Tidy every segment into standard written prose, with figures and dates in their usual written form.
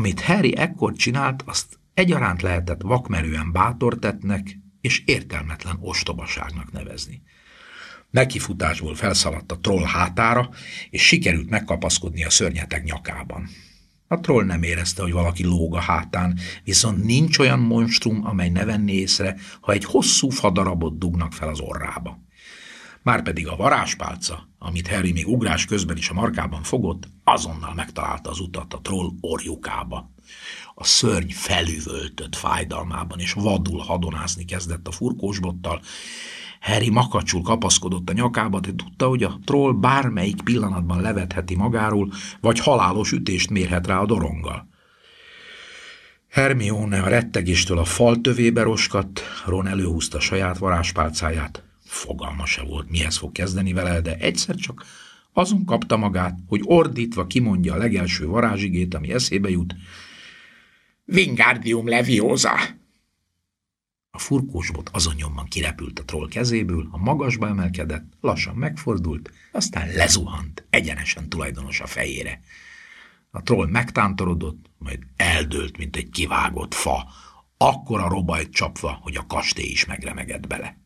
Amit Harry ekkor csinált, azt egyaránt lehetett vakmerően bátortettnek és értelmetlen ostobaságnak nevezni. Nekifutásból felszaladt a troll hátára, és sikerült megkapaszkodni a szörnyeteg nyakában. A troll nem érezte, hogy valaki lóg a hátán, viszont nincs olyan monstrum, amely ne venné észre, ha egy hosszú fadarabot dugnak fel az orrába. Márpedig a varázspálca, amit Harry még ugrás közben is a markában fogott, azonnal megtalálta az utat a troll orjukába. A szörny felüvöltött fájdalmában, és vadul hadonászni kezdett a furkósbottal. Harry makacsul kapaszkodott a nyakába, de tudta, hogy a troll bármelyik pillanatban levetheti magáról, vagy halálos ütést mérhet rá a doronggal. Hermione a rettegéstől a fal tövébe roskadt, Ron előhúzta saját varázspálcáját. Fogalma se volt, mihez fog kezdeni vele, de egyszer csak azon kapta magát, hogy ordítva kimondja a legelső varázsigét, ami eszébe jut. Wingardium Leviosa! A furkósbot azon nyomban kirepült a troll kezéből, a magasba emelkedett, lassan megfordult, aztán lezuhant, egyenesen tulajdonosa fejére. A troll megtántorodott, majd eldőlt, mint egy kivágott fa, akkora robajt csapva, hogy a kastély is megremegett bele.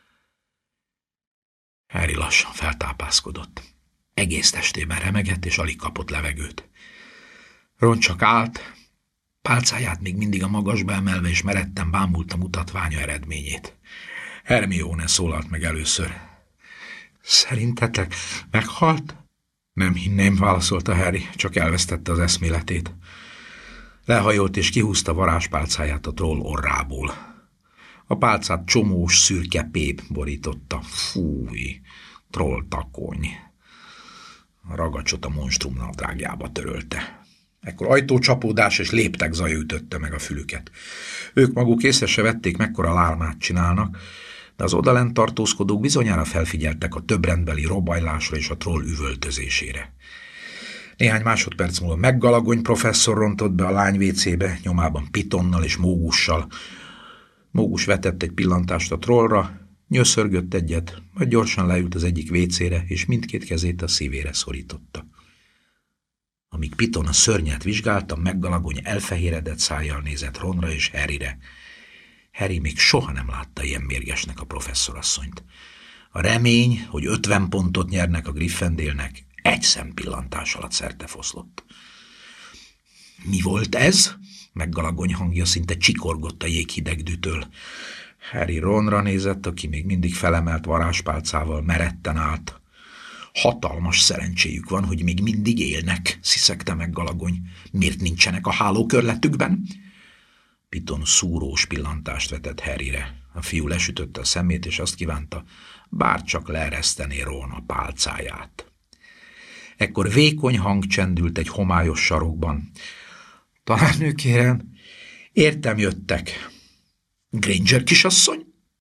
Harry lassan feltápászkodott. Egész testében remegett, és alig kapott levegőt. Ron csak állt, pálcáját még mindig a magasba emelve, és meredten bámulta mutatványa eredményét. Hermione szólalt meg először. Szerintetek meghalt? Nem hinném, válaszolta Harry, csak elvesztette az eszméletét. Lehajolt és kihúzta varázspálcáját a troll orrából. A pálcát csomós szürke pép borította. Fúj, troll takony. A ragacsot a monstrum nadrágjába törölte. Ekkor ajtócsapódás és léptek zaja ütötte meg a fülüket. Ők maguk észre se vették, mekkora lármát csinálnak, de az odalent tartózkodók bizonyára felfigyeltek a többrendbeli robajlásra és a troll üvöltözésére. Néhány másodperc múlva McGonagall professzor rontott be a lány vécébe, nyomában Pitonnal és Mógussal. Mógus vetett egy pillantást a trollra, nyöszörgött egyet, majd gyorsan leült az egyik vécére, és mindkét kezét a szívére szorította. Amíg Piton a szörnyet vizsgálta, McGonagall elfehéredett szájjal nézett Ronra és Harryre. Harry még soha nem látta ilyen mérgesnek a professzorasszonyt. A remény, hogy 50 pontot nyernek a Gryffindornek, egy szempillantás alatt szertefoszlott. Mi volt ez? McGonagall hangja szinte csikorgott a jéghidegdűtől. Harry Ronra nézett, aki még mindig felemelt varázspálcával meretten állt. Hatalmas szerencséjük van, hogy még mindig élnek, sziszegte McGonagall. Miért nincsenek a hálókörletükben? Piton szúrós pillantást vetett Harryre. A fiú lesütötte a szemét, és azt kívánta, bár csak leeresztené Ron a pálcáját. Ekkor vékony hang csendült egy homályos sarokban. Talán kérem, értem jöttek. Granger kisasszony?